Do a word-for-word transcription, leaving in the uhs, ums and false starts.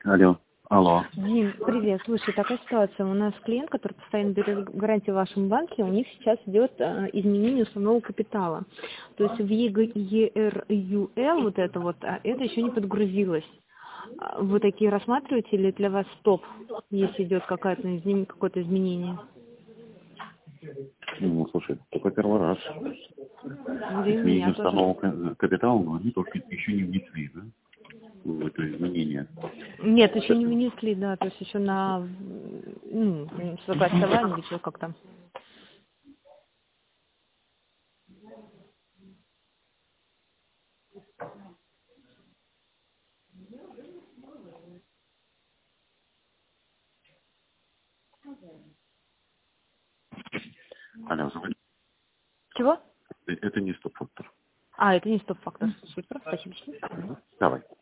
Алло. Алло. Дим, привет. Слушай, такая ситуация. У нас клиент, который постоянно берет гарантию в вашем банке, у них сейчас идет а, изменение уставного капитала. То есть в ЕГРЮЛ вот это вот, а это еще не подгрузилось. А Вы такие рассматриваете или для вас стоп, если идет какое-то измен- какое-то изменение? Ну, слушай, только первый раз. Да и Изменение меня тоже. установок капитала, но они только еще не внесли, да? В это изменение. Нет, еще не внесли, да, то есть еще на ну, согласование или что, как там. Алло, звони. Чего? Это не стоп-фактор. А, это не стоп-фактор. Супер, спасибо. Давай.